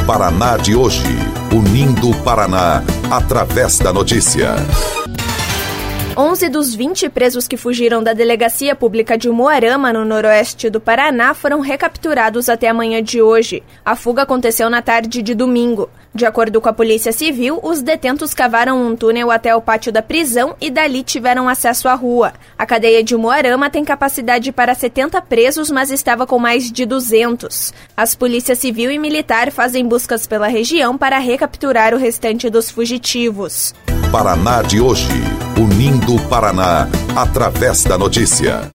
Paraná de hoje, unindo o Paraná através da notícia. 11 dos 20 presos que fugiram da Delegacia Pública de Umuarama, no noroeste do Paraná, foram recapturados até a manhã de hoje. A fuga aconteceu na tarde de domingo. De acordo com a Polícia Civil, os detentos cavaram um túnel até o pátio da prisão e dali tiveram acesso à rua. A cadeia de Umuarama tem capacidade para 70 presos, mas estava com mais de 200. As polícias civil e militar fazem buscas pela região para recapturar o restante dos fugitivos. Paraná de hoje, unindo o Paraná através da notícia.